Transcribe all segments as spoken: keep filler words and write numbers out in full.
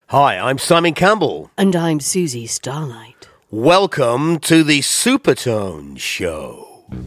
Hi, I'm Simon Campbell. And I'm Susie Starlight. Welcome to the Supertone Show.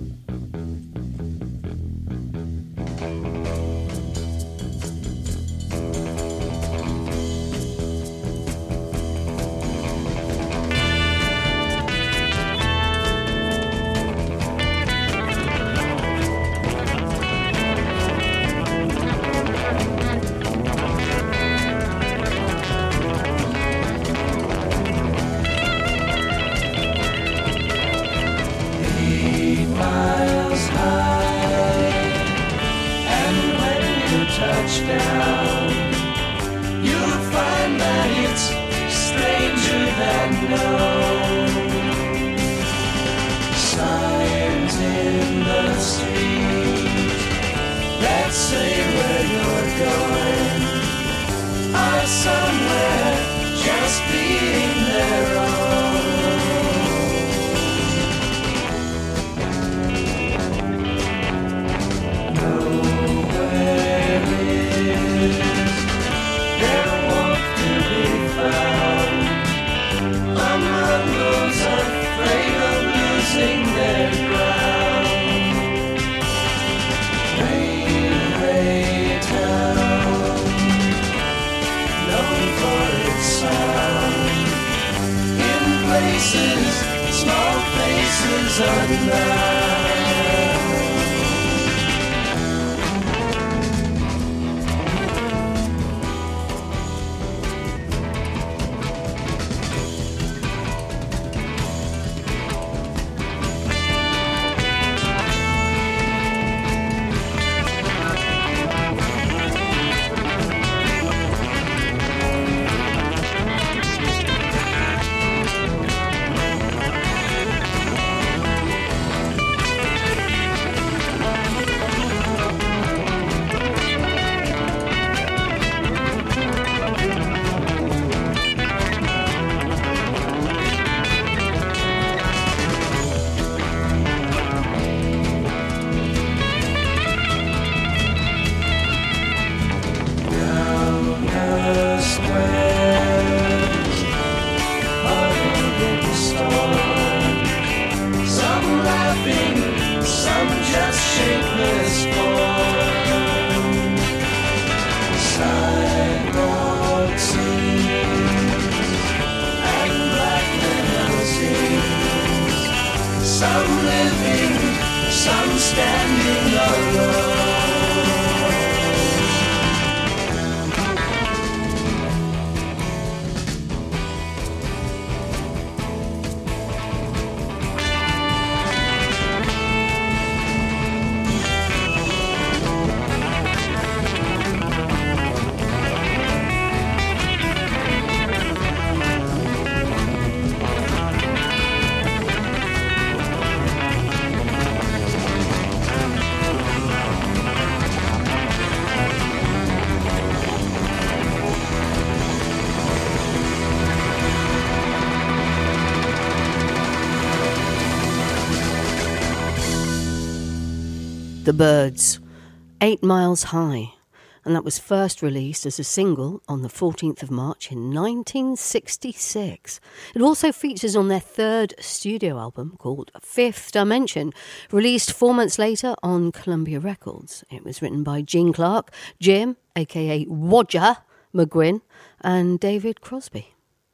The Byrds, Eight Miles High, and that was first released as a single on the fourteenth of March in nineteen sixty-six. It also features on their third studio album called Fifth Dimension, released four months later on Columbia Records. It was written by Gene Clark, Jim, aka Roger McGuinn, and David Crosby.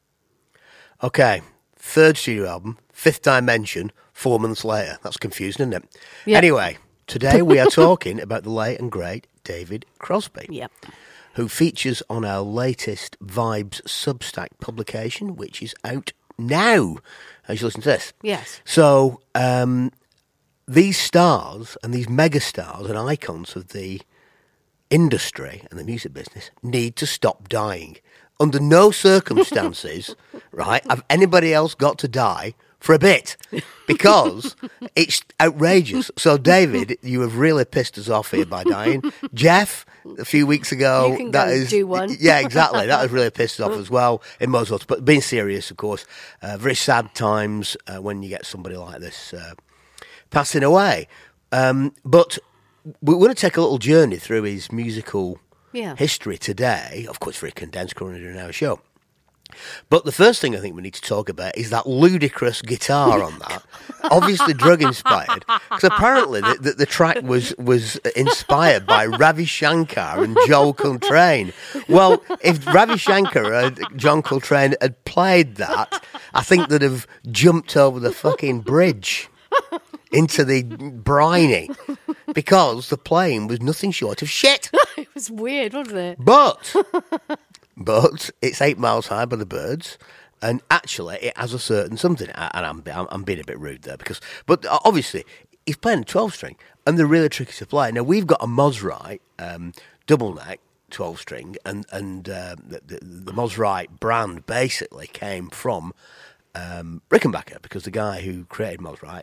Okay, third studio album, Fifth Dimension, four months later. That's confusing, isn't it? Yep. Anyway, today we are talking about the late and great David Crosby, Yep. who features on our latest Vibes Substack publication, which is out now, as you listen to this. Yes. So, um, these stars and these mega stars and icons of the industry and the music business need to stop dying. Under no circumstances, right, have anybody else got to die for a bit, because it's outrageous. So, David, you have really pissed us off here by dying. Jeff, a few weeks ago, you can that go is do one. Yeah, exactly. That has really pissed us off as well in most ways. But being serious, of course, uh, very sad times uh, when you get somebody like this uh, passing away. Um, but we're going to take a little journey through his musical yeah. history today. Of course, very condensed, currently doing our show. But the first thing I think we need to talk about is that ludicrous guitar on that, obviously drug inspired, because apparently the, the, the track was was inspired by Ravi Shankar and Joel Coltrane. Well, if Ravi Shankar and John Coltrane had played that, I think they'd have jumped over the fucking bridge into the briny, because the playing was nothing short of shit. It was weird, wasn't it? But, but it's Eight Miles High by the Byrds, and actually it has a certain something. And I'm, I'm, I'm being a bit rude there, because, but obviously he's playing a twelve string, and they're really tricky to play. Now we've got a Mosrite um, double neck twelve string, and and uh, the, the, the Mosrite brand basically came from um, Rickenbacker, because the guy who created Mosrite.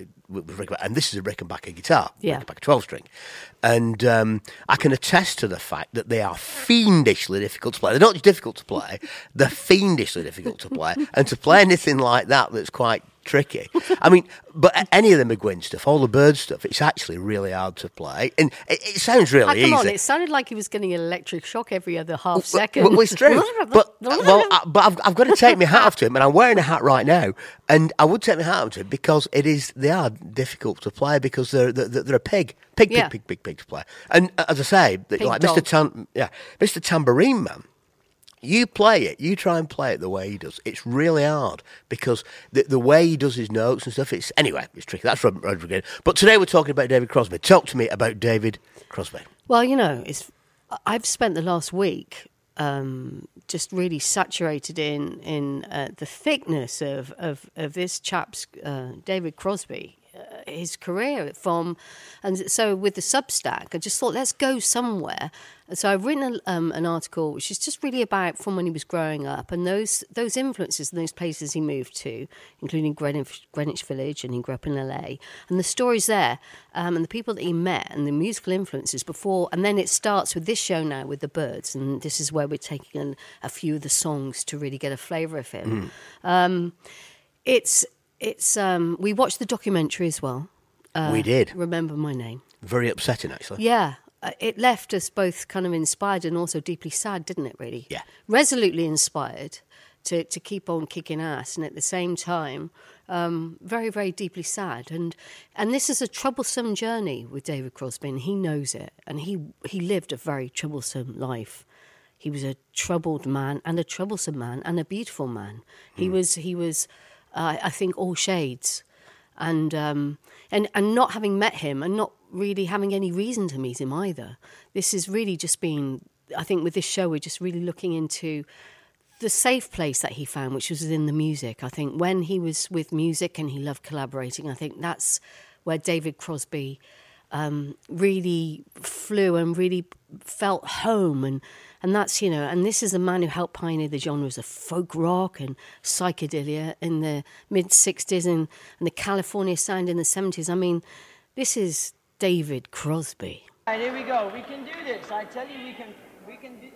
And this is a Rickenbacker guitar, yeah. Rickenbacker twelve string. And um, I can attest to the fact that they are fiendishly difficult to play. They're not just difficult to play, they're fiendishly difficult to play. And to play anything like that that's quite tricky. I mean, but any of the McGuinn stuff, all the Bird stuff, it's actually really hard to play. And it, it sounds really oh, come easy. on, it sounded like he was getting an electric shock every other half second. Well, well it's true. but well, I, but I've, I've got to take my hat off to him, and I'm wearing a hat right now. And I would take my hat off to him because it is they are difficult to play, because they're they're, they're a pig, pig, pig, yeah. pig, pig, pig to play. And as I say, Pig like dog. Mister Tan, yeah, Mister Tambourine Man. You play it, you try and play it the way he does. It's really hard, because the, the way he does his notes and stuff, it's, anyway, it's tricky. That's Rod Rodriguez. But today we're talking about David Crosby. Talk to me about David Crosby. Well, you know, it's I've spent the last week um, just really saturated in in uh, the thickness of, of, of this chap's, uh, David Crosby, uh, his career from, and so with the Substack, I just thought, let's go somewhere. And so I've written a, um, an article which is just really about from when he was growing up, and those those influences and those places he moved to, including Greenwich, Greenwich Village, and he grew up in L A, and the stories there, um, and the people that he met, and the musical influences before, and then it starts with this show now with the Byrds, and this is where we're taking in a few of the songs to really get a flavour of him. Mm. Um, it's it's um, we watched the documentary as well. Uh, we did. Remember My Name. Very upsetting, actually. Yeah. Uh, it left us both kind of inspired and also deeply sad, didn't it, really? Yeah. Resolutely inspired to, to keep on kicking ass, and at the same time, um, very, very deeply sad. And and this is a troublesome journey with David Crosby, and he knows it. And he, he lived a very troublesome life. He was a troubled man, and a troublesome man, and a beautiful man. He mm. was, he was uh, I think, all shades. And, um, and and not having met him, and not really having any reason to meet him either. This has really just been, I think with this show, we're just really looking into the safe place that he found, which was in the music. I think when he was with music and he loved collaborating, I think that's where David Crosby um, really flew and really felt home. And, and that's, you know, and this is a man who helped pioneer the genres of folk rock and psychedelia in the mid-sixties and, and the California sound in the seventies. I mean, this is David Crosby. All right, here we go. We can do this. I tell you, we can. We can do.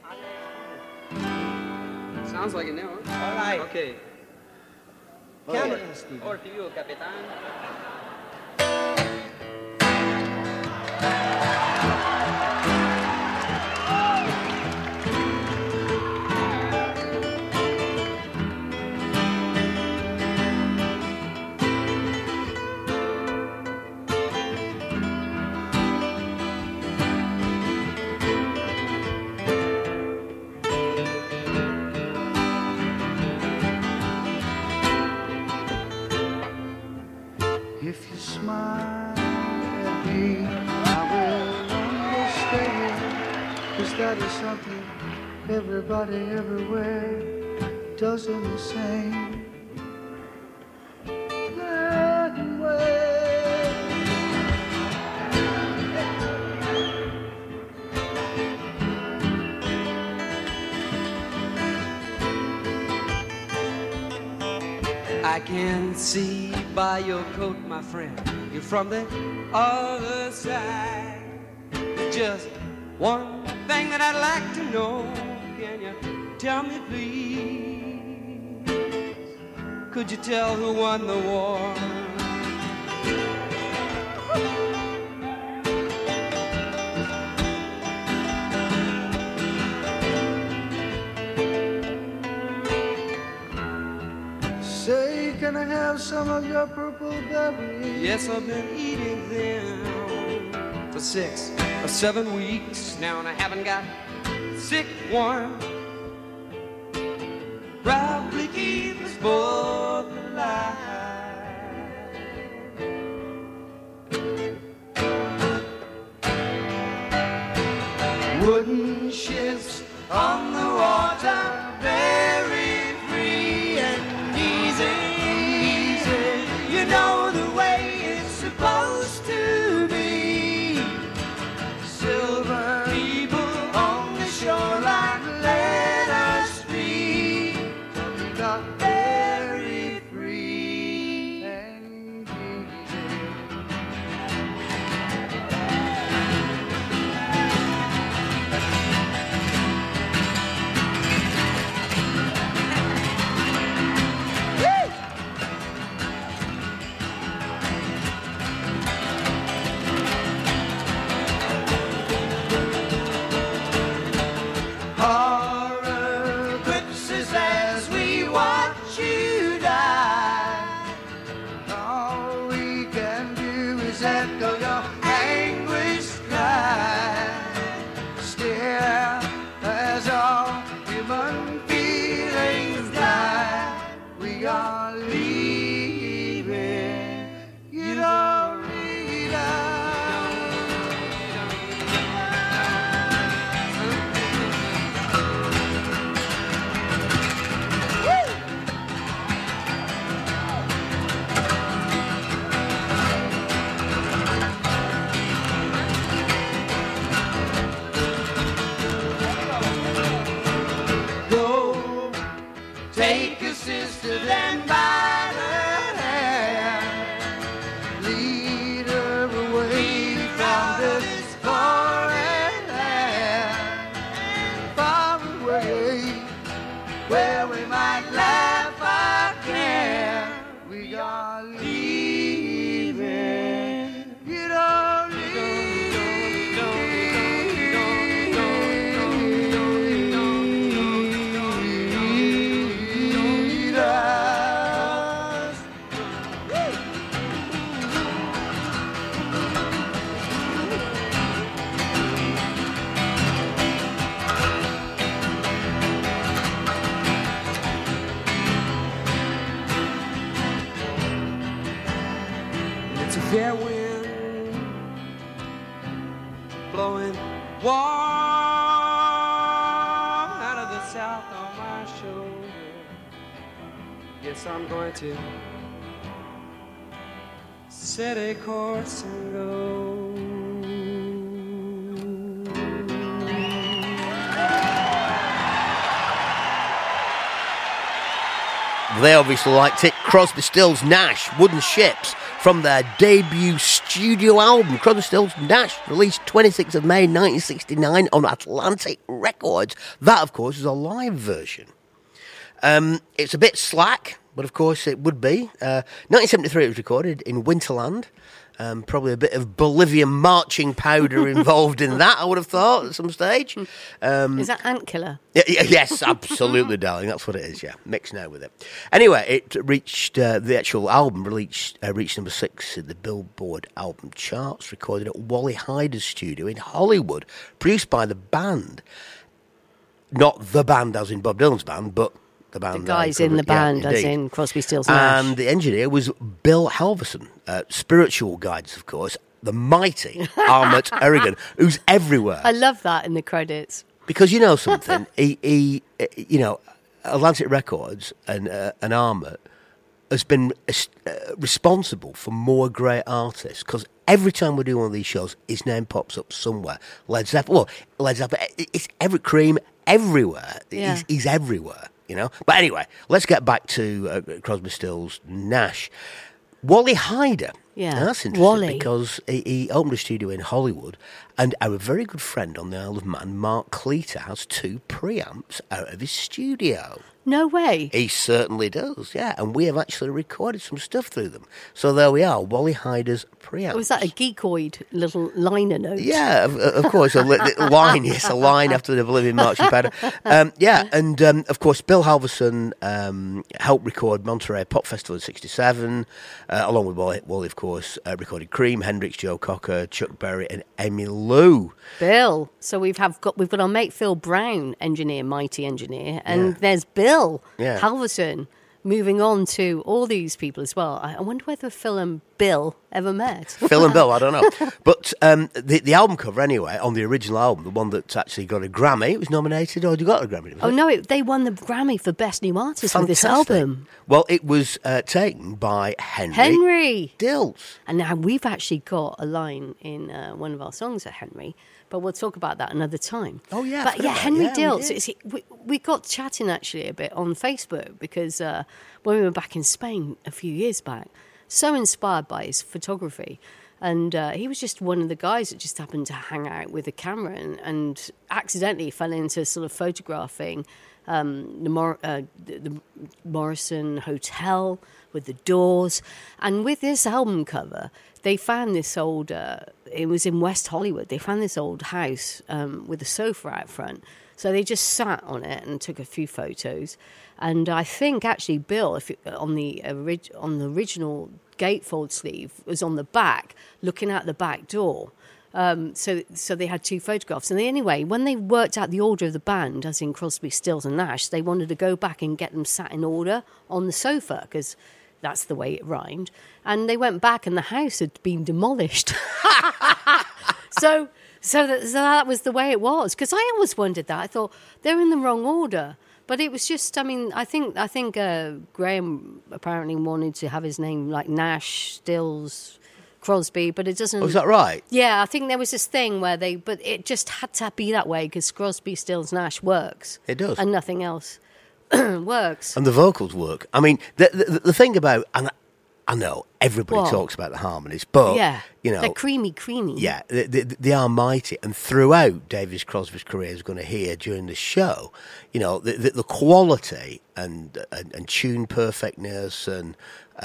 Sounds like it now. Huh? All right. Okay. Count it in, Steve. Orfeo, Capitán. If you smile at me, I will understand. 'Cause that is something everybody everywhere does in the same way. I can see by your coat, my friend, you're from the other side. There's just one thing that I'd like to know. Can you tell me, please? Could you tell who won the war? can I have some of your purple berries? Yes, I've been eating them for six or seven weeks now, and I haven't got sick one. Probably keep us both alive. Wooden ships on the water, very free and easy, easy. You know the way it's supposed to be. Silver people on the shoreline, let us be. We got very free and easy. Horror grips us as we watch you die. All we can do is echo your anguished cry. Still, as all human feelings die, we are leaving. You don't need us. Go, take your sister then by the hand, lead her away from this foreign land, far away where we might laugh again. We are leaving. You don't need us. It's a fair wind blowing warm out of the south on my shoulder. Guess I'm going to set a course and go. They obviously liked it. Crosby, Stills, Nash, Wooden Ships, from their debut studio album. Crosby, Stills, Nash, released twenty-sixth of May nineteen sixty-nine on Atlantic Records. That, of course, is a live version. Um, it's a bit slack, but of course it would be. Uh, nineteen seventy-three it was recorded in Winterland. Um, probably a bit of Bolivian marching powder involved in that, I would have thought, at some stage. Um, Is that Antkiller? Yeah, yeah, yes, absolutely, darling. That's what it is, yeah. Mixed now with it. Anyway, it reached, uh, the actual album reached, uh, reached number six in the Billboard album charts, recorded at Wally Hyder's studio in Hollywood, produced by the band. Not the band as in Bob Dylan's band, but the band. The guys uh, in the band, yeah, as indeed. in Crosby, Stills, Nash. And the engineer was Bill Halverson, uh, spiritual guides, of course, the mighty Armut Erigan, who's everywhere. I love that in the credits. Because you know something, he, he, you know, Atlantic Records and uh, and Armut has been uh, responsible for more great artists. Because every time we do one of these shows, his name pops up somewhere. Led Zeppelin, well, Led Zeppelin, it's every Cream, everywhere. Yeah. He's, he's everywhere, you know. But anyway, let's get back to uh, Crosby, Stills, Nash. Wally Hyder Yeah. And that's interesting Wally. because he, he opened a studio in Hollywood, and our very good friend on the Isle of Man, Mark Cleater, has two preamps out of his studio. No way. He certainly does, yeah. And we have actually recorded some stuff through them. So there we are, Wally Hyder's preamps. Was that a geekoid little liner note? Yeah, of, of course. A li- line, yes, a line after the Oblivion Marching Powder. Um, yeah, and um, of course, Bill Halverson um, helped record Monterey Pop Festival in sixty-seven, uh, along with Wally, Wally, of course, uh, recorded Cream, Hendrix, Joe Cocker, Chuck Berry, and Emmylou. Bill. So we've have got we've got our mate Phil Brown, engineer, mighty engineer, and Yeah. there's Bill Yeah. Halverson. Moving on to all these people as well. I I wonder whether Phil and Bill ever met. Phil and Bill, I don't know. But um, the, the album cover, anyway, on the original album, the one that actually got a Grammy, it was nominated, or you got a Grammy? Was Oh it? no! It, they won the Grammy for Best New Artist with this Fantastic. album. Well, it was uh, taken by Henry, Henry. Dills. And now we've actually got a line in uh, one of our songs at Henry, but we'll talk about that another time. Oh, yeah, I But forgot yeah, about- Henry yeah, we Dills. did. Is he, we, we got chatting actually a bit on Facebook because uh, when we were back in Spain a few years back, so inspired by his photography. And uh, he was just one of the guys that just happened to hang out with a camera and, and accidentally fell into sort of photographing um, the, Mor- uh, the, the Morrison Hotel with the doors. And with this album cover, they found this old, uh, it was in West Hollywood, they found this old house um, with a sofa out front. So they just sat on it and took a few photos. And I think actually Bill, if it, on the orig- on the original gatefold sleeve, was on the back, looking out the back door. Um, so so they had two photographs. And they, anyway, when they worked out the order of the band, as in Crosby, Stills and Nash, they wanted to go back and get them sat in order on the sofa because that's the way it rhymed. And they went back and the house had been demolished. so... So that, so that was the way it was. Because I always wondered that. I thought they're in the wrong order. But it was just, I mean, I think I think uh, Graham apparently wanted to have his name like Nash, Stills, Crosby, but it doesn't... Oh, is that right? Yeah, I think there was this thing where they... But it just had to be that way because Crosby, Stills, Nash works. It does. And nothing else works. And the vocals work. I mean, the the, the thing about... And I know everybody What? talks about the harmonies, but, Yeah. you know... They're creamy, creamy. Yeah, they, they, they are mighty. And throughout Davis Crosby's career, as we're going to hear during the show, you know, the, the, the quality and, and and tune perfectness and,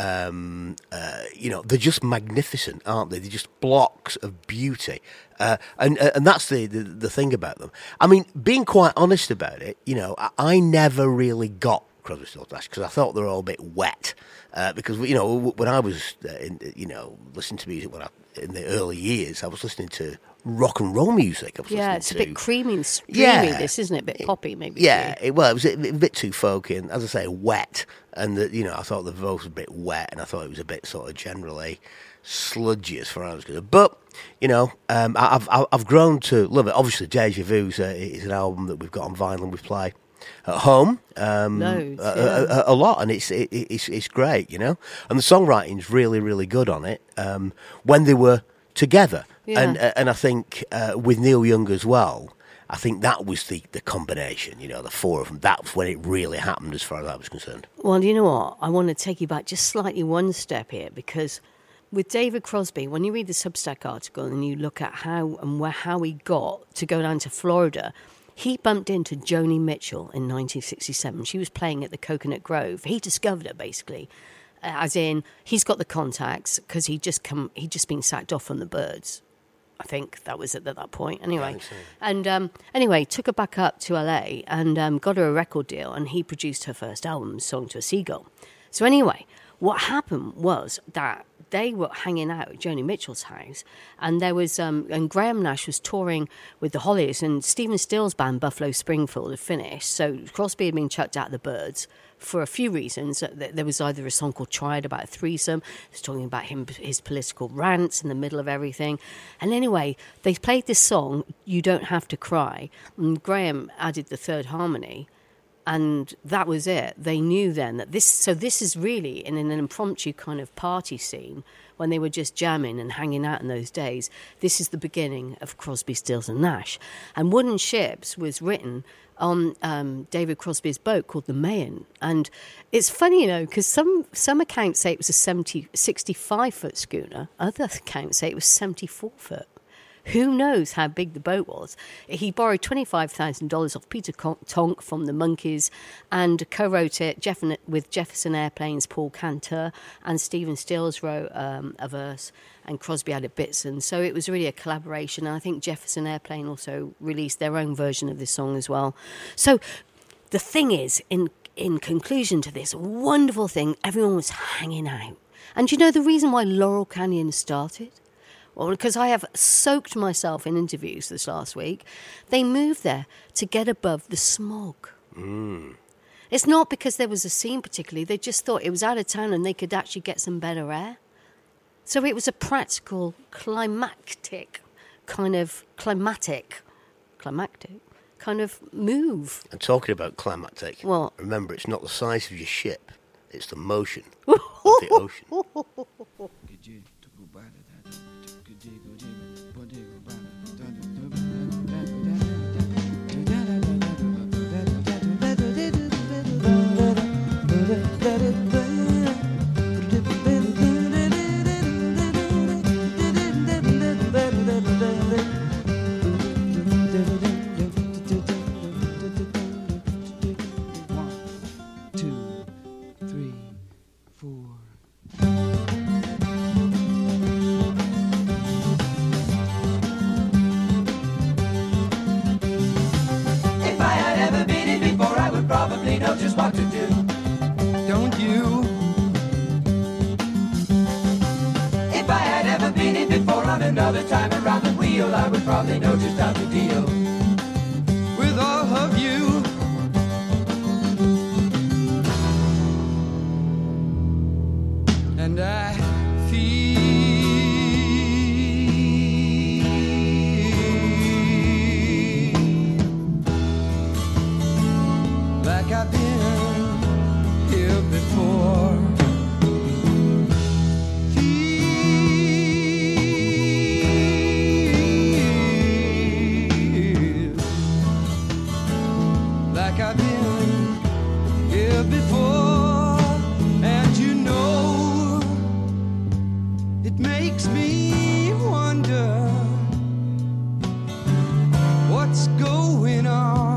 um, uh, you know, they're just magnificent, aren't they? They're just blocks of beauty. Uh, and and that's the, the, the thing about them. I mean, being quite honest about it, you know, I, I never really got Crosby, Stills, Nash because I thought they were all a bit wet. Uh, because, you know, when I was, uh, in, you know, listening to music when I, in the early years, I was listening to rock and roll music. I was Yeah, listening it's to, a bit creamy and streamy, Yeah. this, isn't it? A bit poppy, maybe. Yeah, it, well, it was a, a bit too folky and, as I say, wet. And, the, you know, I thought the vocals were a bit wet and I thought it was a bit sort of generally sludgy as far as I was concerned. But, you know, um, I- I've, I've I've grown to love it. Obviously, Deja Vu is, uh, is an album that we've got on vinyl and we play at home, um, Loads, a, yeah. a, a lot, and it's it, it's it's great, you know. And the songwriting's really really good on it. Um, when they were together, Yeah. and uh, and I think uh, with Neil Young as well, I think that was the, the combination, you know, the four of them. That's when it really happened, as far as I was concerned. Well, you know what? I want to take you back just slightly one step here because with David Crosby, when you read the Substack article and you look at how and where how he got to go down to Florida, he bumped into Joni Mitchell in nineteen sixty-seven. She was playing at the Coconut Grove. He discovered her, basically, as in he's got the contacts because he just come he'd just been sacked off from the Byrds. I think that was it at that point. Anyway, so. and um, anyway, took her back up to L A and um, got her a record deal, and he produced her first album, "Song to a Seagull." So anyway, what happened was that they were hanging out at Joni Mitchell's house, and there was um, and Graham Nash was touring with the Hollies, and Stephen Still's band Buffalo Springfield had finished. So Crosby had been chucked out of the Byrds for a few reasons. There was either a song called "Triad" about a threesome. It was talking about him, his political rants in the middle of everything. And anyway, they played this song, "You Don't Have to Cry," and Graham added the third harmony. And that was it. They knew then that this... So this is really in an impromptu kind of party scene when they were just jamming and hanging out in those days. This is the beginning of Crosby, Stills and Nash. And Wooden Ships was written on um, David Crosby's boat called the Mayan. And it's funny, you know, because some, some accounts say it was a seventy, sixty-five foot schooner. Other accounts say it was seventy-four foot. Who knows how big the boat was? He borrowed twenty-five thousand dollars off Peter Tonk from the Monkees and co-wrote it Jeff- with Jefferson Airplane's Paul Cantor, and Stephen Stills wrote um, a verse, and Crosby added bits. And so it was really a collaboration. And I think Jefferson Airplane also released their own version of this song as well. So the thing is, in, in conclusion to this wonderful thing, everyone was hanging out. And do you know the reason why Laurel Canyon started? Well, because I have soaked myself in interviews this last week. They moved there to get above the smog. Mm. It's not because there was a scene particularly. They just thought it was out of town and they could actually get some better air. So it was a practical, climactic, kind of climatic, climactic kind of move. And talking about climatic, What? remember, it's not the size of your ship, it's the motion of the ocean. Know just what to do, don't you? If I had ever been in before on another time around the wheel, I would probably know just how to deal with all of you. And I feel like I've been here before. Feel like I've been here before. And you know, it makes me wonder what's going on.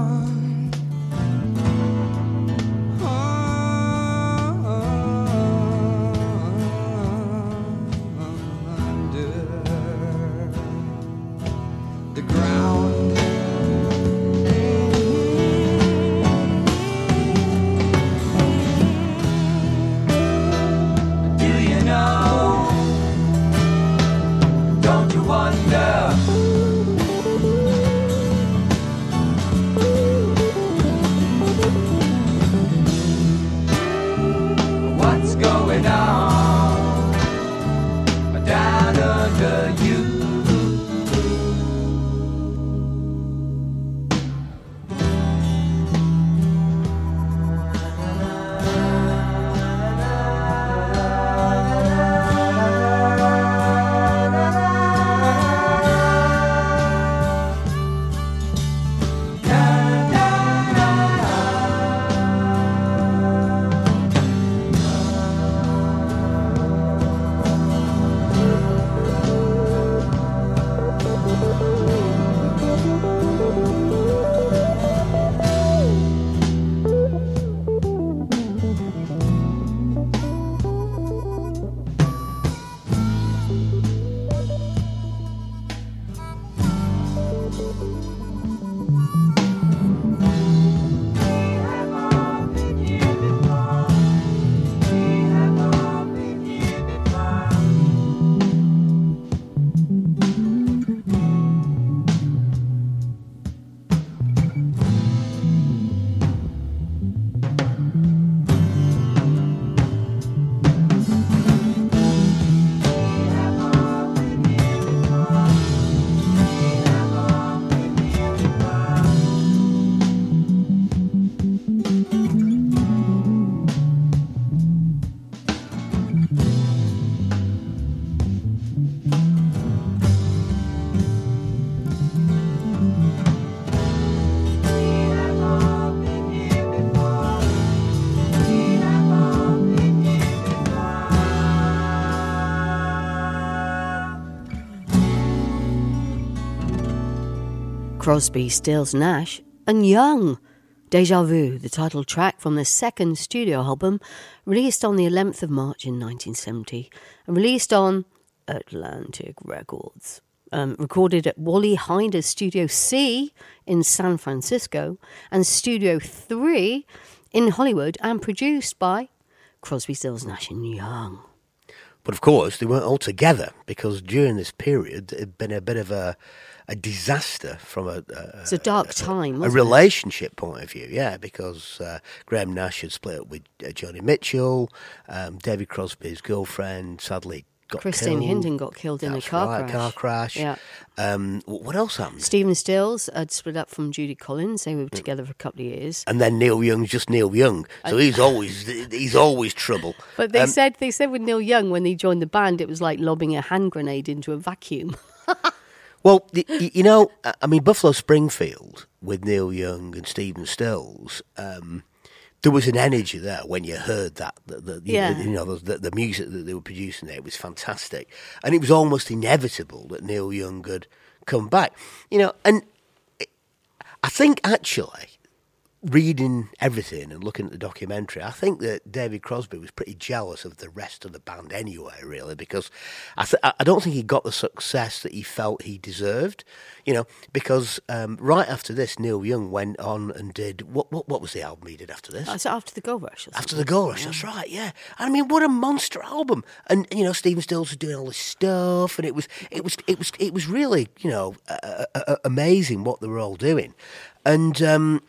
Crosby, Stills, Nash and Young. Deja Vu, the title track from their second studio album, released on the eleventh of March in nineteen seventy and released on Atlantic Records. Um, recorded at Wally Hyder's Studio C in San Francisco and Studio three in Hollywood and produced by Crosby, Stills, Nash and Young. But of course, they weren't all together because during this period, it had been a bit of a, a disaster from a, a, it's a dark time, a, a wasn't relationship point of view, yeah, because uh, Graham Nash had split up with uh, Joni Mitchell, um, David Crosby's girlfriend sadly got Christine killed. Hinton got killed in a That's car right, crash. car crash. Yeah. Um, wh- what else happened? Stephen Stills had split up from Judy Collins. They were together for a couple of years. And then Neil Young's just Neil Young, so he's always he's always trouble. But they Um, said they said with Neil Young when he joined the band, it was like lobbing a hand grenade into a vacuum. Well, y- y- you know, I mean, Buffalo Springfield with Neil Young and Stephen Stills, um, there was an energy there when you heard that. The, the, you Yeah. know, you know the, the music that they were producing there was fantastic. And it was almost inevitable that Neil Young had come back. You know, and it, I think actually, reading everything and looking at the documentary, I think that David Crosby was pretty jealous of the rest of the band anyway, really, because I, th- I don't think he got the success that he felt he deserved, you know, because um, right after this, Neil Young went on and did, what what, what was the album he did after this? Oh, so after the Gold Rush. or After something. the Gold Rush, that's right, yeah. I mean, what a monster album! And you know, Stephen Stills was doing all this stuff, and it was, it was, it was, it was really, you know, uh, uh, amazing what they were all doing. And um,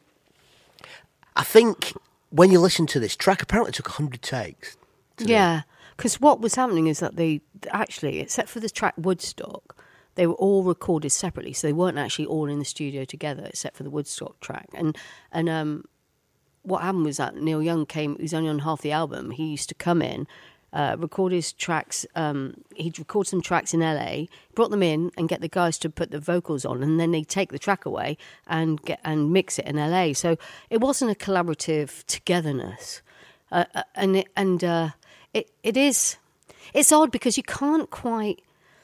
I think when you listen to this track, apparently it took a hundred takes. to do. Yeah, because what was happening is that they actually, except for the track Woodstock, they were all recorded separately, so they weren't actually all in the studio together, except for the Woodstock track. And and um, what happened was that Neil Young came; he was only on half the album. He used to come in, uh, record his tracks. Um, he'd record some tracks in L A, brought them in, and get the guys to put the vocals on, and then they'd take the track away and get and mix it in L A. So it wasn't a collaborative togetherness, uh, uh, and it, and uh, it it is. It's odd because you can't quite.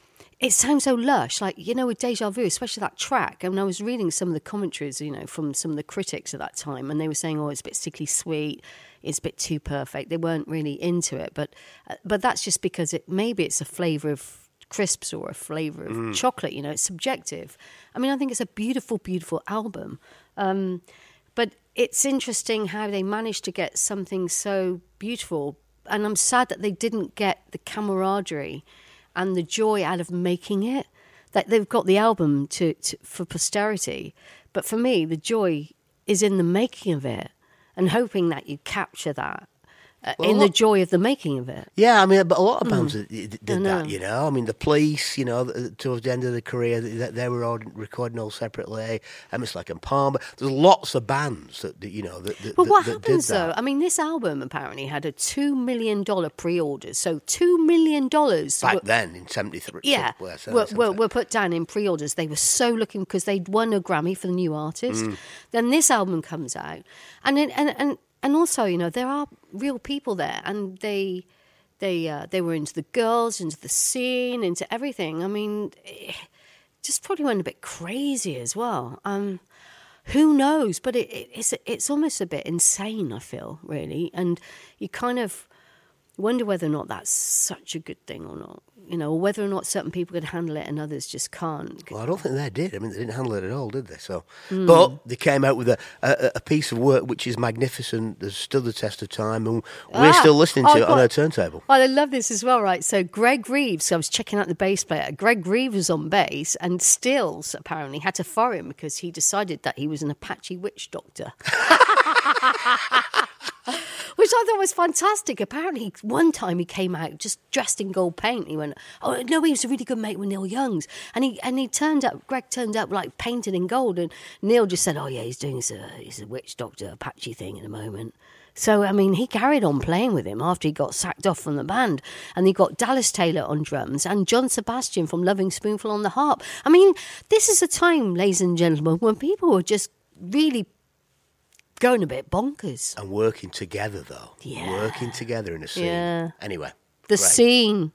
It sounds so lush, like, you know, with Deja Vu, especially that track. And I was reading some of the commentaries, you know, from some of the critics at that time, and they were saying, oh, it's a bit sickly sweet, it's a bit too perfect. They weren't really into it, but uh, but that's just because it maybe it's a flavour of crisps or a flavour of mm. chocolate, you know, it's subjective. I mean, I think it's a beautiful, beautiful album. Um, but it's interesting how they managed to get something so beautiful, and I'm sad that they didn't get the camaraderie and the joy out of making it. That they've got the album to, to for posterity, but for me, the joy is in the making of it, and hoping that you capture that uh, Well, in a the lot- joy of the making of it. Yeah, I mean, but a lot of bands did, did I know. that, you know. I mean, the Police, you know, th- towards the end of their career, they, they were all recording all separately. Emerson, Lake and Palmer. There's lots of bands that, that you know, that, that, But that, what that happens did that. though? I mean, this album apparently had a two million dollar pre-order. So two million dollars Back then, in seventy-three. Yeah, so- well, so- were, were, something. were put down in pre-orders. They were so looking because they'd won a Grammy for the new artist. Mm. Then this album comes out, and it, and and and also, you know, there are real people there, and they they uh, they were into the girls, into the scene, into everything. I mean, it just probably went a bit crazy as well. Um, who knows? But it, it, it's it's almost a bit insane, I feel, really, and you kind of wonder whether or not that's such a good thing or not, you know, or whether or not certain people could handle it and others just can't. Well, I don't think they did. I mean, they didn't handle it at all, did they? So, Hmm. but they came out with a, a a piece of work which is magnificent. That's stood the test of time, and we're Ah, still listening to oh, it on God. our turntable. Well, I love this as well, right? So Greg Reeves, so I was checking out the bass player. Greg Reeves was on bass, and Stills apparently had to fire him because he decided that he was an Apache witch doctor. Which I thought was fantastic. Apparently, one time he came out just dressed in gold paint. He went, "Oh no, he was a really good mate with Neil Young's," and he and he turned up. Greg turned up like painted in gold, and Neil just said, "Oh yeah, he's doing this, uh, he's a witch doctor Apache thing in a moment." So I mean, he carried on playing with him after he got sacked off from the band, and he got Dallas Taylor on drums and John Sebastian from Loving Spoonful on the harp. I mean, this is a time, ladies and gentlemen, when people were just really going a bit bonkers. And working together, though. Yeah. Working together in a scene. Yeah. Anyway. The great. scene.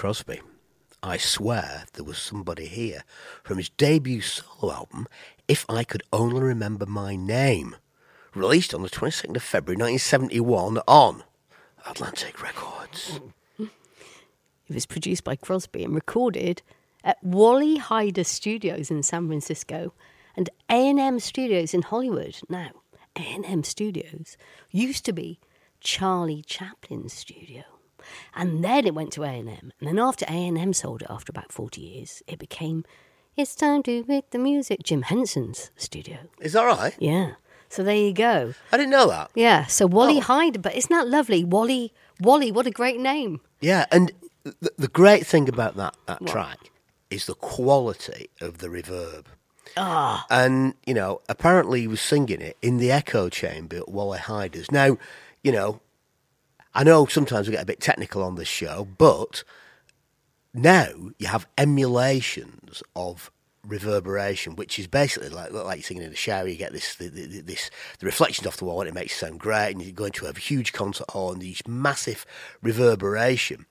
Crosby. I swear there was somebody here from his debut solo album, If I Could Only Remember My Name, released on the twenty-second of February nineteen seventy-one on Atlantic Records. It was produced by Crosby and recorded at Wally Heider Studios in San Francisco and A and M Studios in Hollywood. Now, A and M Studios used to be Charlie Chaplin's studio. And then it went to A and M. And then after A and M sold it after about forty years, it became It's Time to Make the Music, Jim Henson's studio. Is that right? Yeah. So there you go. I didn't know that. Yeah. So Wally Oh. Heider, but isn't that lovely? Wally, Wally, what a great name. Yeah, and the, the great thing about that, that What? track is the quality of the reverb. Ah. And, you know, apparently he was singing it in the echo chamber at Wally Heider's. Now, you know, I know sometimes we get a bit technical on this show, but now you have emulations of reverberation, which is basically like like you're singing in the shower. You get this the, the, this the reflections off the wall, and it makes it sound great. And you go into a huge concert hall and these massive reverberation,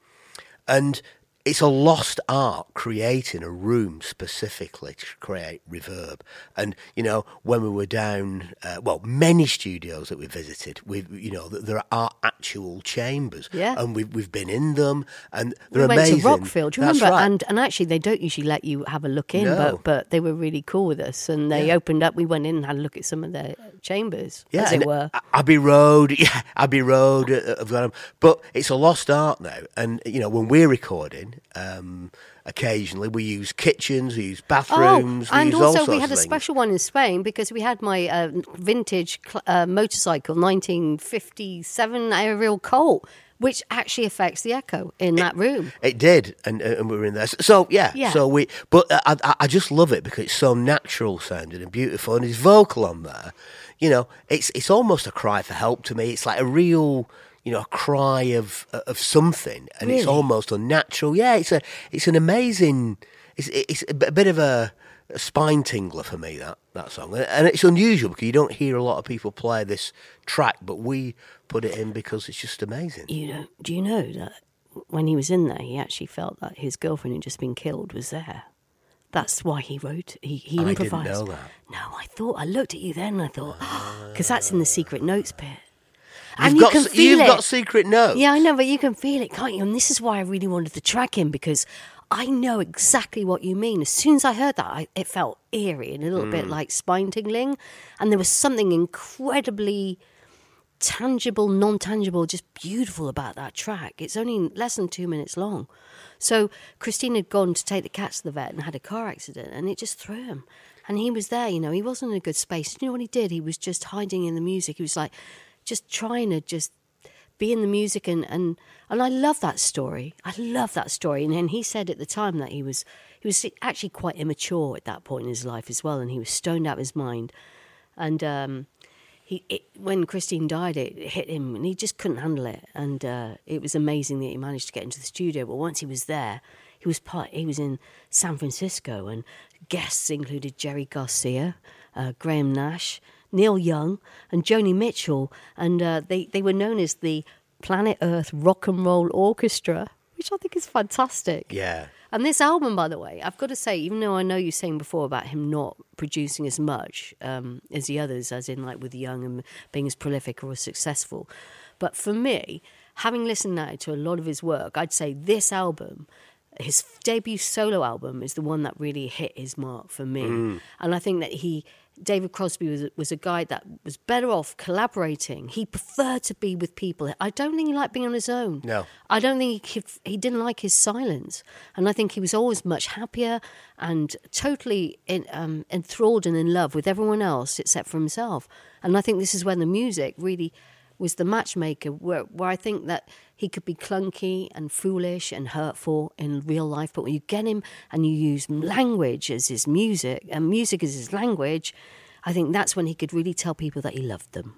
and it's a lost art creating a room specifically to create reverb. And, you know, when we were down, uh, well, many studios that we visited, we you know, there are actual chambers. Yeah. And we've, we've been in them, and they're We went amazing. to Rockfield, do you That's remember? right. And and actually, they don't usually let you have a look in, No. but but they were really cool with us, and they Yeah. opened up. We went in and had a look at some of their chambers, Yeah, as and it were. Abbey Road, yeah, Abbey Road, uh, of them. But it's a lost art now. And, you know, when we're recording, um, occasionally we use kitchens, we use bathrooms, oh, we and use all also sorts we had of a things. special one in Spain because we had my uh, vintage cl- uh, motorcycle, nineteen fifty-seven Aerial Colt, which actually affects the echo in that room. It did, and, and we were in there. So yeah, Yeah. so we. But I, I, I just love it because it's so natural sounding and beautiful, and his vocal on there, you know, it's it's almost a cry for help to me. It's like a real, you know, a cry of of something, and it's Really? almost unnatural. Yeah, it's a it's an amazing. It's it's a bit of a, a spine tingler for me, that that song, and it's unusual because you don't hear a lot of people play this track, but we put it in because it's just amazing. You know, do you know that when he was in there, he actually felt that his girlfriend who'd just been killed was there. That's why he wrote. He, he I didn't improvised. know that. No, I thought I looked at you then, and I thought, because that's in the secret notes bit. You've And you got can s- feel you've it. got secret notes. Yeah, I know, but you can feel it, can't you? And this is why I really wanted the track in, because I know exactly what you mean. As soon as I heard that, I, it felt eerie and a little Mm. bit like spine tingling. And there was something incredibly tangible, non-tangible, just beautiful about that track. It's only less than two minutes long. So Christine had gone to take the cats to the vet and had a car accident, and it just threw him. And he was there, you know, he wasn't in a good space. You know what he did? He was just hiding in the music. He was like just trying to just be in the music, and, and, and I love that story. I love that story. And, and he said at the time that he was he was actually quite immature at that point in his life as well, and he was stoned out of his mind. And um, he it, when Christine died, it, it hit him, and he just couldn't handle it. And uh, it was amazing that he managed to get into the studio. But once he was there, he was part. He was in San Francisco, and guests included Jerry Garcia, uh, Graham Nash, Neil Young, and Joni Mitchell, and uh, they they were known as the Planet Earth Rock and Roll Orchestra, which I think is fantastic. Yeah. And this album, by the way, I've got to say, even though I know you're saying before about him not producing as much um, as the others, as in like with Young and being as prolific or as successful, but for me, having listened now to a lot of his work, I'd say this album, his debut solo album, is the one that really hit his mark for me. Mm. And I think that he, David Crosby was, was a guy that was better off collaborating. He preferred to be with people. I don't think he liked being on his own. No. I don't think he, he didn't like his silence. And I think he was always much happier and totally in, um, enthralled and in love with everyone else except for himself. And I think this is when the music really was the matchmaker, where, where I think that he could be clunky and foolish and hurtful in real life, but when you get him and you use language as his music, and music as his language, I think that's when he could really tell people that he loved them.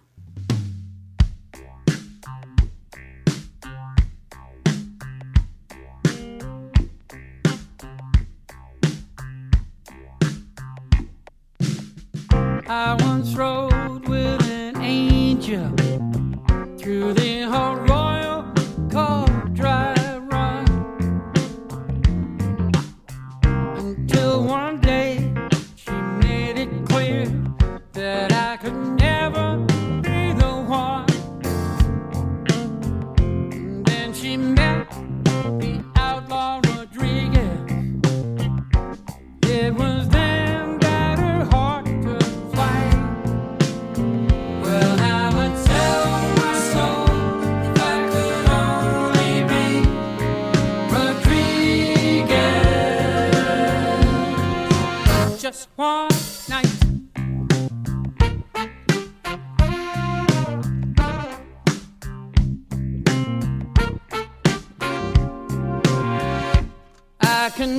I once rode with an angel through the whole Royal Court Dry Run.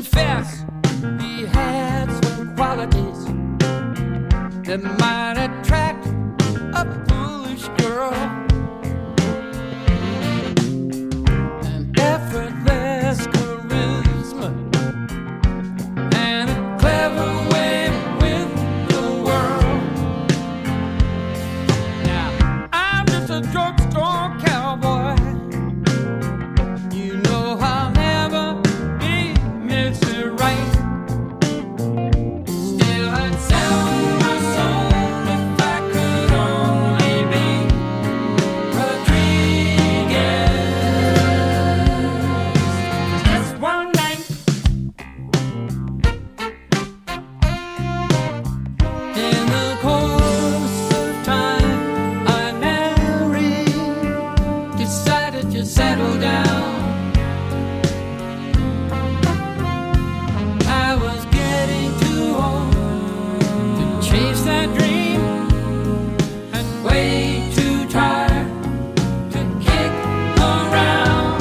confess he had some qualities that might attract a foolish girl. An effortless charisma and a clever way with the world. Now, I'm just a drugstore cowboy. You know I'll never be Mister Right. Still, I'd sell my soul if I could only be Rodriguez. Just one night in the course of time, I never decided to settle down. I was getting too old to chase that dream and way too tired to kick around.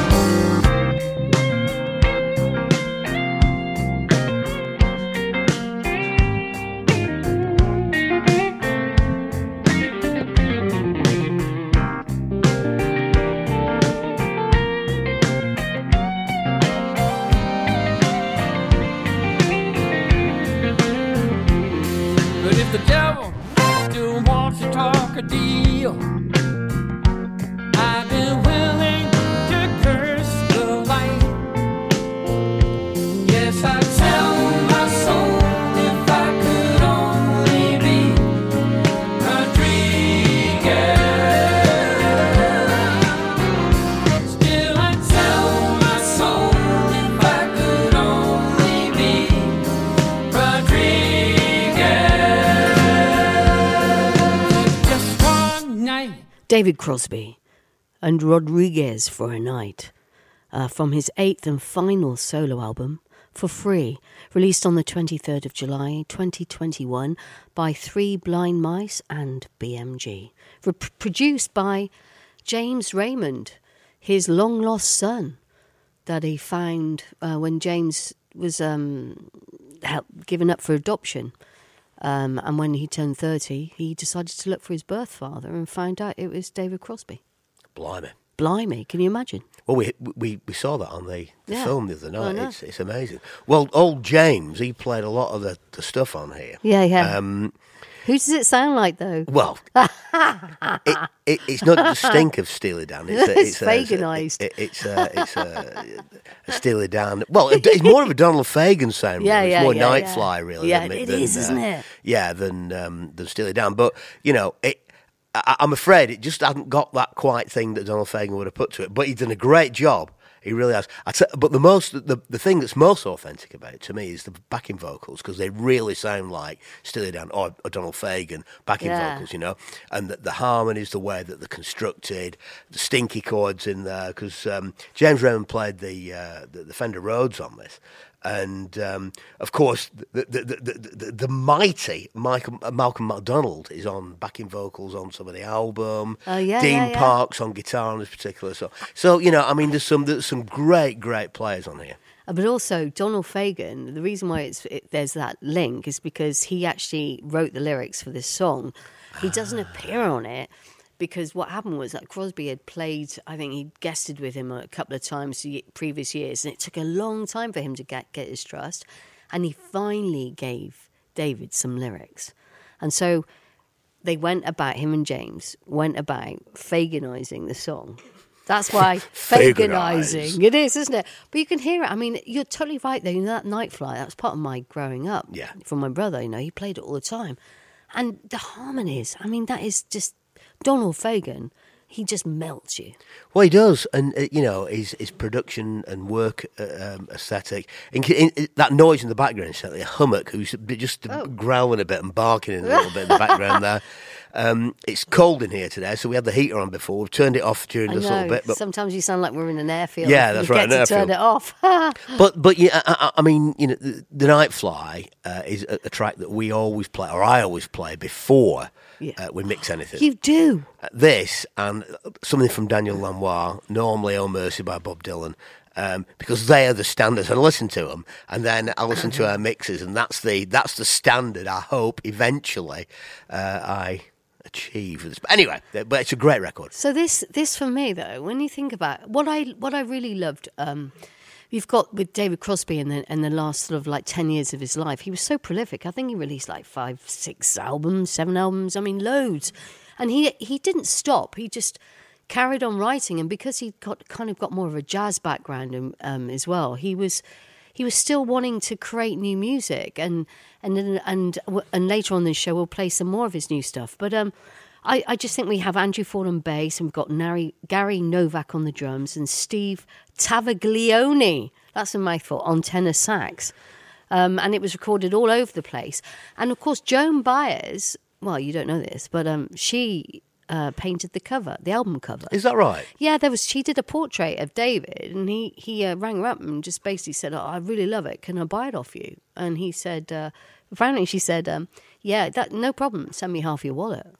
But if the devil still wants to talk a deal, I'd be willing to curse the light. Yes, I'd sell my soul if I could only be Rodriguez. Still, I'd sell my soul if I could only be Rodriguez. Just one night. David Crosby and Rodriguez for a Night, uh, from his eighth and final solo album, For Free, released on the twenty-third of July twenty twenty-one by Three Blind Mice and B M G. Re- produced by James Raymond, his long-lost son, that he found uh, when James was um, help, given up for adoption. Um, and when he turned thirty, he decided to look for his birth father and found out it was David Crosby. Blimey. Blimey, can you imagine? Well, we we we saw that on the, the Yeah. film the other I night. know. It's it's amazing. Well, old James, he played a lot of the, the stuff on here. Yeah, yeah. Um, Who does it sound like, though? well, it, it, it's not the stink of Steely Dan. It's, a, It's a- Faganised. It, it's a, it's a, a Steely Dan. Well, it, it's more of a Donald Fagen sound. Yeah, really. yeah, It's more yeah, Nightfly, yeah. really. Yeah, than, it than, is, isn't uh, it? Yeah, than um, than Steely Dan. But you know, it. I, I'm afraid it just hadn't got that quiet thing that Donald Fagen would have put to it. But he's done a great job. He really has. I t- but the most, the, the thing that's most authentic about it to me is the backing vocals, because they really sound like Steely Dan or, or Donald Fagen backing Yeah. vocals, you know. And the, the harmonies, the way that they're constructed, the stinky chords in there. Because um, James Raymond played the, uh, the the Fender Rhodes on this. And um, of course, the the, the, the, the mighty Michael, Malcolm McDonald is on backing vocals on some of the album. Oh, yeah, Dean yeah, yeah. Parks on guitar on this particular song. So you know, I mean, there's some there's some great great players on here. Uh, But also, Donald Fagen, the reason why it's it, there's that link is because he actually wrote the lyrics for this song. He doesn't appear on it because what happened was that Crosby had played, I think he guested with him a couple of times the previous years, and it took a long time for him to get, get his trust. And he finally gave David some lyrics. And so they went about, him and James went about Fagenizing the song. That's why Fagenise. Fagenizing. It is, isn't it? But you can hear it. I mean, you're totally right, though. You know, that Nightfly, that was part of my growing up. Yeah. From my brother, you know, he played it all the time. And the harmonies, I mean, that is just Donald Fagen. He just melts you. Well, he does, and uh, you know his his production and work uh, um, aesthetic. In, in, in, that noise in the background is certainly a hummock who's just Oh. growling a bit and barking in a little bit in the background there. Um, it's cold in here today, so we had the heater on before. We've turned it off during I this know. little bit, but Sometimes you sound like we're in an airfield. Yeah, and that's you right, Get an to turn airfield. it off. But but yeah, I, I- I mean, you know, the, the Nightfly uh, is a, a track that we always play, or I always play before Yeah. uh, we mix anything. You do. Uh, This and something from Daniel Lanois, normally "Oh Mercy" by Bob Dylan, Um, because they are the standards, and I listen to them, and then I listen to her mixes, and that's the that's the standard. I hope eventually uh, I achieve this. But anyway, but it's a great record. So this this for me though, when you think about what I what I really loved, um, you've got with David Crosby in the in the last sort of like ten years of his life, he was so prolific. I think he released like five, six albums, seven albums. I mean, loads, and he he didn't stop. He just carried on writing, and because he got kind of got more of a jazz background um, um, as well, he was he was still wanting to create new music, and and and and later on in the show we'll play some more of his new stuff. But um, I, I just think we have Andrew Ford on bass, and we've got Nari, Gary Novak on the drums, and Steve Tavaglione, that's a mouthful, on tenor sax, um, and it was recorded all over the place. And of course Joan Baez, well, you don't know this, but um, she. Uh, painted the cover, the album cover. Is that right? Yeah, there was. She did a portrait of David, and he he uh, rang her up and just basically said, "Oh, I really love it. Can I buy it off you?" And he said, uh, apparently, she said, um, "Yeah, that no problem. Send me half your wallet."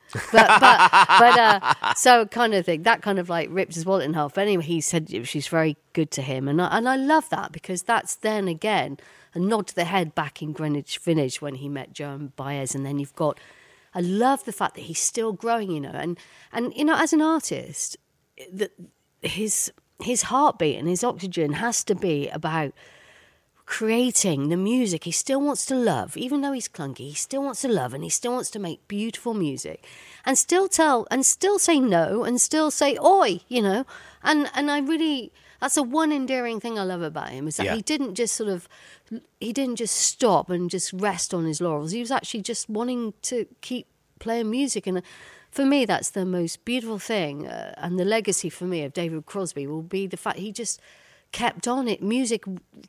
but but but uh, so kind of thing. That kind of like ripped his wallet in half. But anyway, he said she's very good to him, and I, and I love that because that's then again a nod to the head back in Greenwich Village when he met Joan Baez, and then you've got. I love the fact that he's still growing, you know, and, and you know, as an artist, that his his heartbeat and his oxygen has to be about creating the music he still wants to love, even though he's clunky. He still wants to love, and he still wants to make beautiful music, and still tell, and still say no, and still say oi, you know, and and I really. That's the one endearing thing I love about him is that yeah. he didn't just sort of, he didn't just stop and just rest on his laurels. He was actually just wanting to keep playing music. And for me, that's the most beautiful thing. Uh, and the legacy for me of David Crosby will be the fact he just kept on it. Music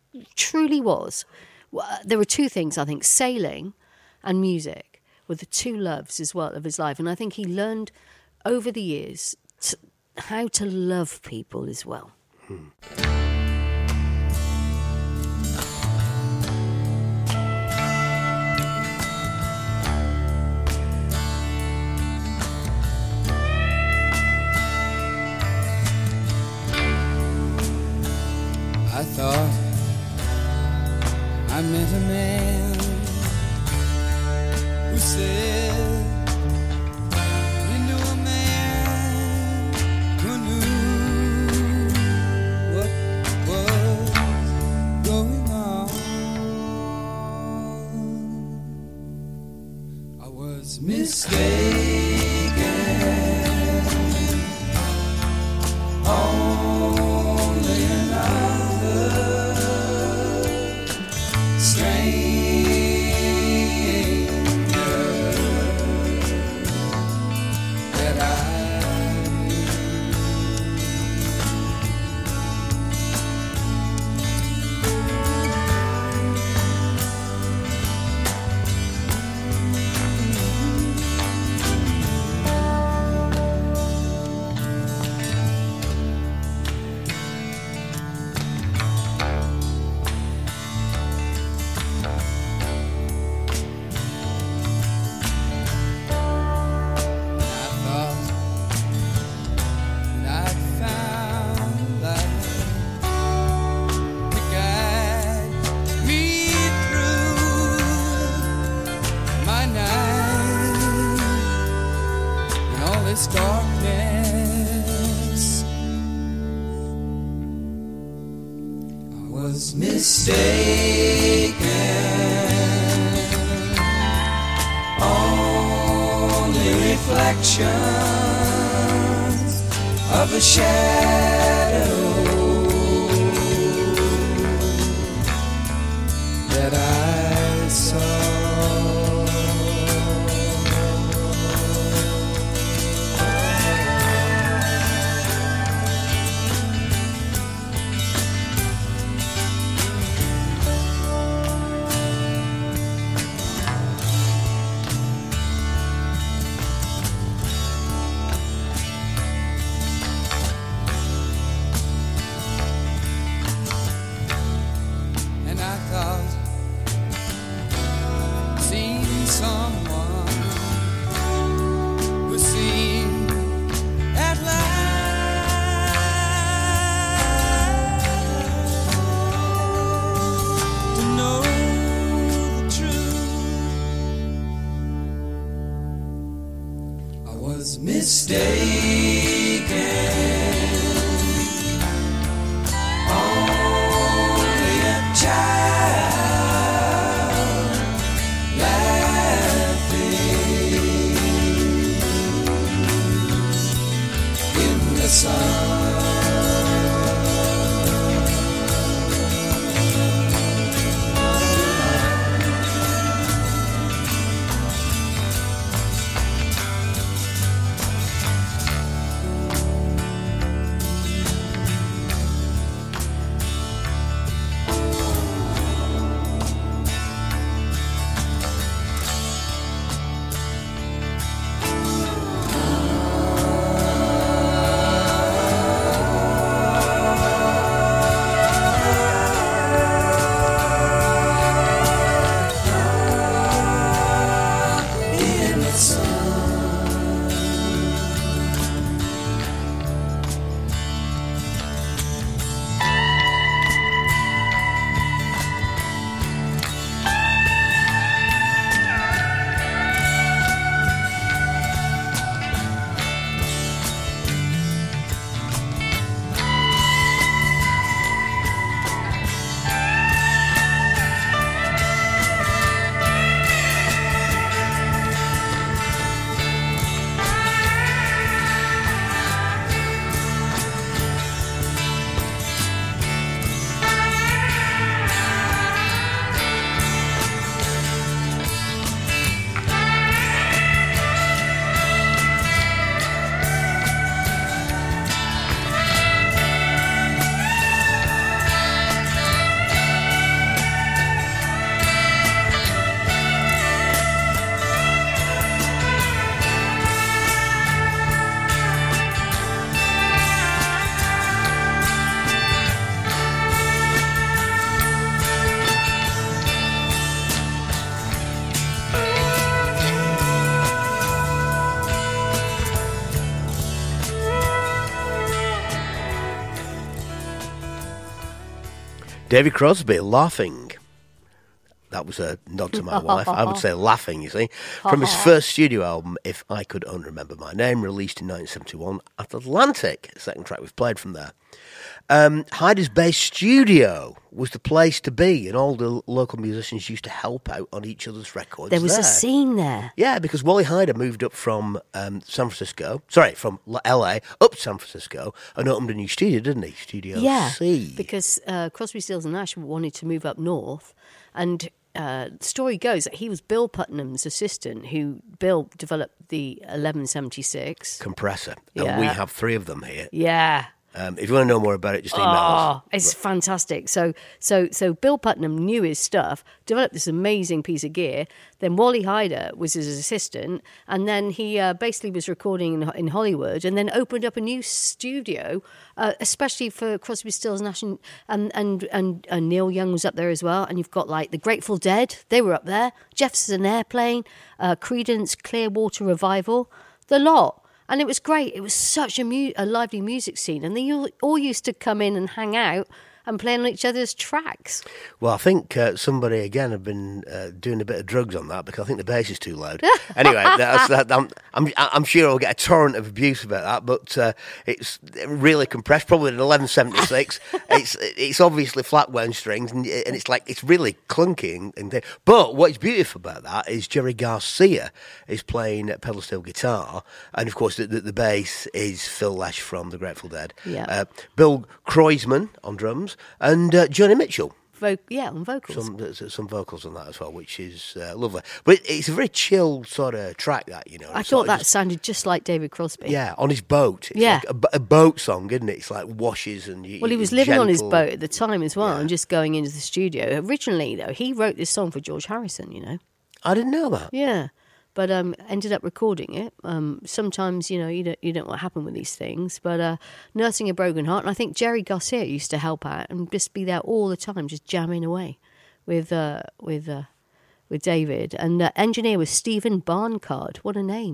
truly was. There were two things, I think, sailing and music were the two loves as well of his life. And I think he learned over the years to, how to love people as well. Hmm. I thought I met a man who said he knew a man who knew what was going on. I was mistaken. Only another stranger that I knew. Of a shadow that I saw. was mistaken. Only a child laughing in the sun. David Crosby, Laughing. That was a nod to my wife. I would say Laughing, you see. From his first studio album, If I Could Only Remember My Name, released in nineteen seventy-one at Atlantic. The second track we've played from there. Um, Hyder's Bay Studio was the place to be, and all the local musicians used to help out on each other's records. There was there. a scene there. Yeah, because Wally Hyder moved up from um, San Francisco, sorry, from L A up to San Francisco, and opened a new studio, didn't he? Studio yeah, C. because uh, Crosby, Stills and Nash wanted to move up north, and uh, the story goes that he was Bill Putnam's assistant, who Bill developed the eleven seventy-six compressor, Yeah. and we have three of them here. Yeah. Um, if you want to know more about it, just email Oh, us. it's fantastic. So, so, so Bill Putnam knew his stuff, developed this amazing piece of gear. Then Wally Hyder was his assistant, and then he uh, basically was recording in, in Hollywood, and then opened up a new studio, uh, especially for Crosby, Stills, Nash, and and, and and and Neil Young was up there as well. And you've got like the Grateful Dead; they were up there. Jefferson Airplane, uh, Creedence Clearwater Revival, the lot. And it was great. It was such a, mu- a lively music scene. And they all, all used to come in and hang out and play on each other's tracks. Well, I think uh, somebody, again, have been uh, doing a bit of drugs on that, because I think the bass is too loud. Anyway, that's, that, I'm, I'm, I'm sure I'll get a torrent of abuse about that, but uh, it's really compressed, probably an eleven seventy-six. it's it's obviously flat wound strings, and, and it's like, it's really clunky. And, and but what's beautiful about that is Jerry Garcia is playing pedal steel guitar, and of course the, the, the bass is Phil Lesh from the Grateful Dead. Yeah. Uh, Bill Kreuzman on drums, and uh, Joni Mitchell. Vo- yeah, on vocals. Some there's some vocals on that as well, which is uh, lovely. But it, it's a very chill sort of track, that, you know. I It's thought sort of that just- sounded just like David Crosby. yeah, on his boat. It's Yeah. like a, b- a boat song, isn't it? It's like washes and... You, Well, he was living on his gentle- boat at the time as well, Yeah. and just going into the studio. Originally, though, he wrote this song for George Harrison, you know. I didn't know that. Yeah, but um, ended up recording it. Um, sometimes, you know, you don't you don't know what happened with these things. But uh, Nursing a Broken Heart, and I think Jerry Garcia used to help out and just be there all the time, just jamming away with uh, with uh, with David. And uh, engineer was Stephen Barncard. What a name!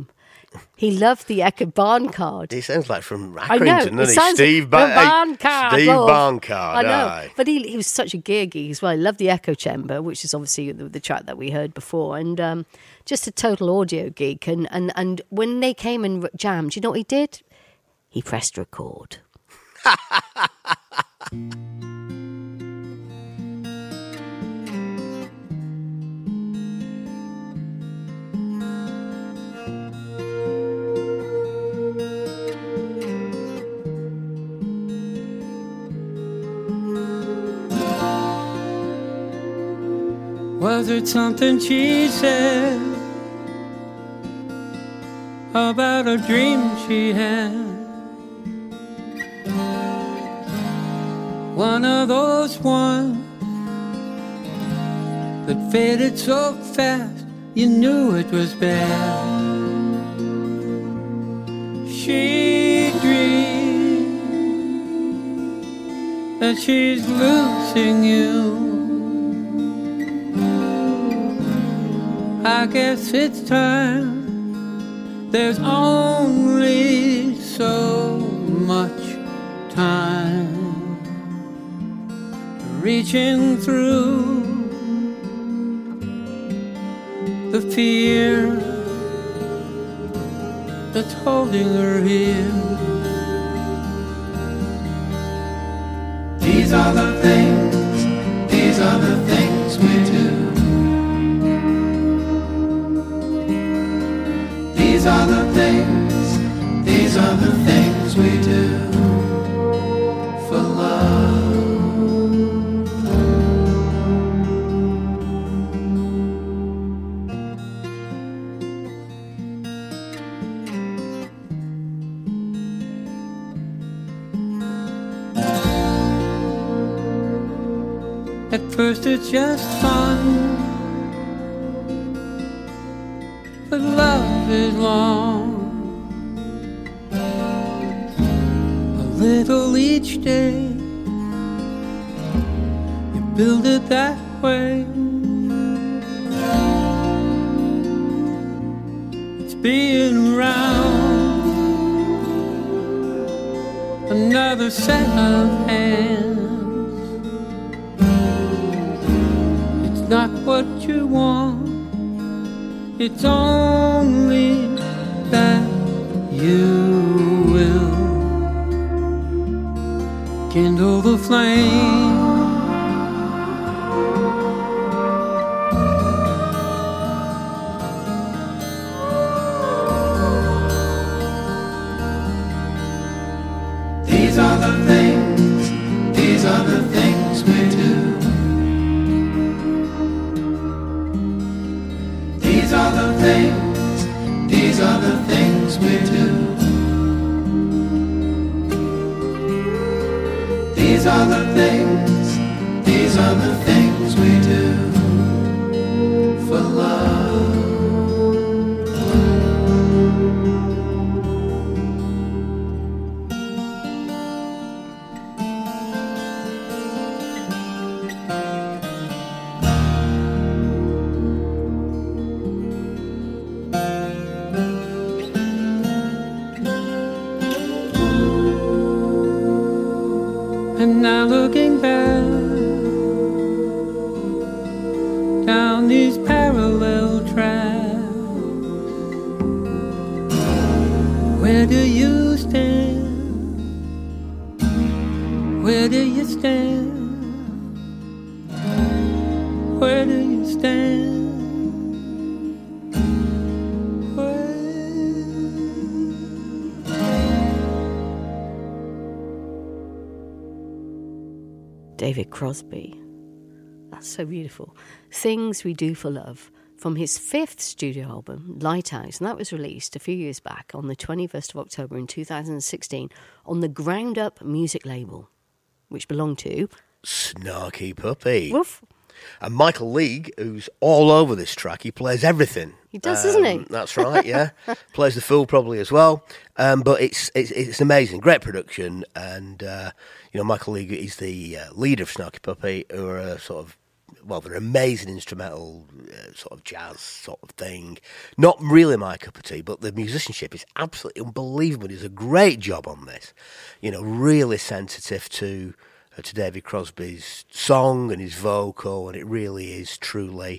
He loved the Echo Barncard. He sounds like from I know. Accrington, It doesn't he? sounds Steve like ba- the Barncard. Steve love. Barncard, I know. aye. But he he was such a gear geek as well. He loved the Echo Chamber, which is obviously the, the track that we heard before, and um, just a total audio geek. And, and, and when they came and jammed, you know what he did? He pressed record. Was it something she said about a dream she had? One of those ones that faded so fast you knew it was bad. She dreamed that she's losing you. I guess it's time. There's only so much time. Reaching through the fear that's holding her here. These are the things, these are the things we do. These are the things, these are the things we do for love. At first it's just fun, but love is long. A little each day, you build it that way. It's being around another set of hands. It's not what you want, it's only that you will kindle the flame. These are the things, these are the things we do. These are the things, these are the things we do. These are the things, these are the things we do for love. And now looking back down these parallel tracks, where do you stand? Where do you stand? Where do you stand? David Crosby. That's so beautiful. Things We Do for Love, from his fifth studio album, Lighthouse, and that was released a few years back on the twenty-first of October in two thousand sixteen on the Ground Up music label, which belonged to Snarky Puppy. Woof. And Michael League, who's all over this track, he plays everything. He does, doesn't he? That's right, yeah. Plays the fool probably as well. Um, but it's, it's it's amazing, great production, and uh, you know Michael League is the uh, leader of Snarky Puppy, who are a sort of well, they're amazing instrumental uh, sort of jazz sort of thing. Not really my cup of tea, but the musicianship is absolutely unbelievable. He does a great job on this. You know, really sensitive to uh, to David Crosby's song and his vocal, and it really is truly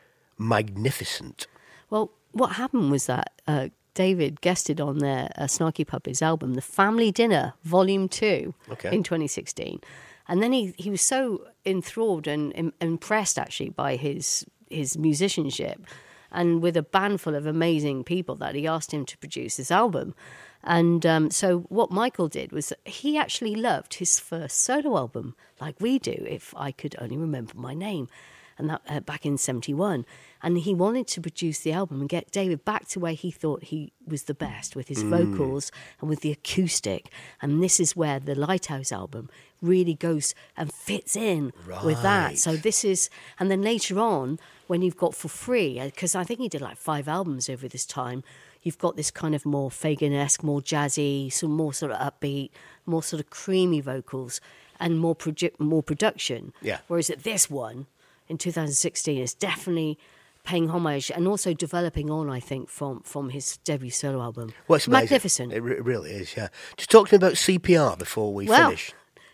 magnificent. Well, what happened was that uh, David guested on their uh, Snarky Puppy's album, The Family Dinner, Volume two, Okay. in twenty sixteen. And then he, he was so enthralled and im- impressed, actually, by his his musicianship, and with a band full of amazing people, that he asked him to produce this album. And um, so what Michael did was he actually loved his first solo album, like we do, If I Could Only Remember My Name, and that uh, back in seventy-one. And he wanted to produce the album and get David back to where he thought he was the best, with his mm. vocals and with the acoustic. And this is where the Lighthouse album really goes and fits in right. with that. So this is, and then later on, when you've got For Free, because I think he did like five albums over this time, you've got this kind of more Fagan-esque, more jazzy, some more sort of upbeat, more sort of creamy vocals, and more produ- more production. Yeah. Whereas at this one, in two thousand sixteen, is definitely paying homage and also developing on, I think, from, from his debut solo album. Well, it's amazing. Magnificent. It re- really is, yeah. Just talk to me about C P R before we Well, finish.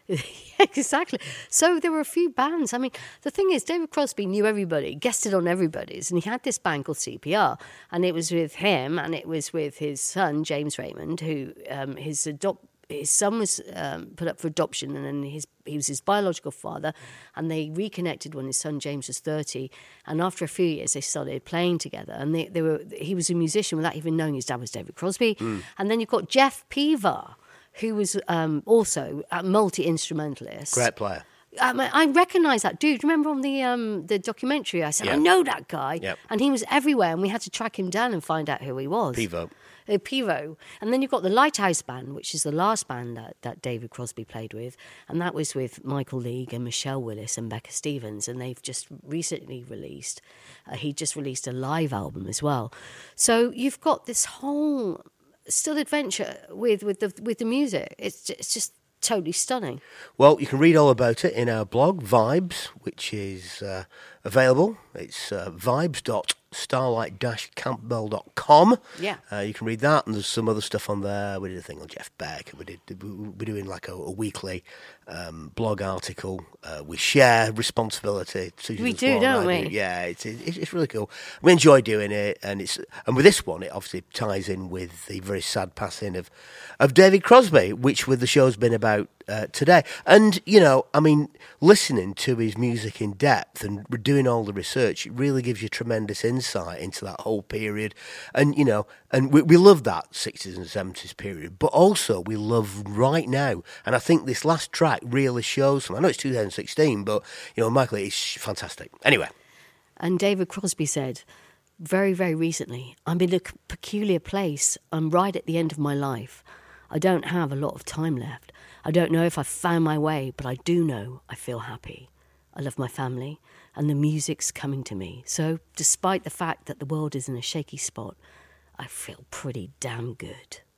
exactly. So there were a few bands. I mean, the thing is, David Crosby knew everybody, guested on everybody's, and he had this band called C P R, and it was with him, and it was with his son, James Raymond, who um, his adopt. His son was um, put up for adoption, and then his, he was his biological father, and they reconnected when his son James was thirty. And after a few years, they started playing together. And they, they were he was a musician without even knowing his dad was David Crosby. Mm. And then you've got Jeff Peaver, who was um, also a multi-instrumentalist. Great player. Um, I recognise that dude. Remember on the um, the documentary, I said, Yeah. I know that guy. Yep. And he was everywhere, and we had to track him down and find out who he was. Pivo. Uh, Pivo. And then you've got the Lighthouse Band, which is the last band that, that David Crosby played with. And that was with Michael League and Michelle Willis and Becca Stevens. And they've just recently released, uh, he just released a live album as well. So you've got this whole still adventure with, with, the, with the music. It's just, it's just totally stunning. Well, you can read all about it in our blog, Vibes, which is uh, available. It's uh, vibes dot starlight dash campbell dot com. Yeah. Uh, you can read that, and there's some other stuff on there. We did a thing on Jeff Beck, and we did, we're doing like a, a weekly um, blog article. Uh, we share responsibility. Susan We as do, well, don't and I we? do. Yeah, it's, it's it's really cool. We enjoy doing it, and it's and with this one, it obviously ties in with the very sad passing of of David Crosby, which with the show's been about uh, today. And you know, I mean, listening to his music in depth and doing all the research, it really gives you tremendous insight into that whole period. And you know, and we, we love that sixties and seventies period, but also we love right now. And I think this last track really shows some. I know it's two thousand sixteen, but you know, Michael, it's fantastic. Anyway. And David Crosby said, very, very recently, I'm in a c- peculiar place. I'm right at the end of my life. I don't have a lot of time left. I don't know if I've found my way, but I do know I feel happy. I love my family, and the music's coming to me. So despite the fact that the world is in a shaky spot, I feel pretty damn good.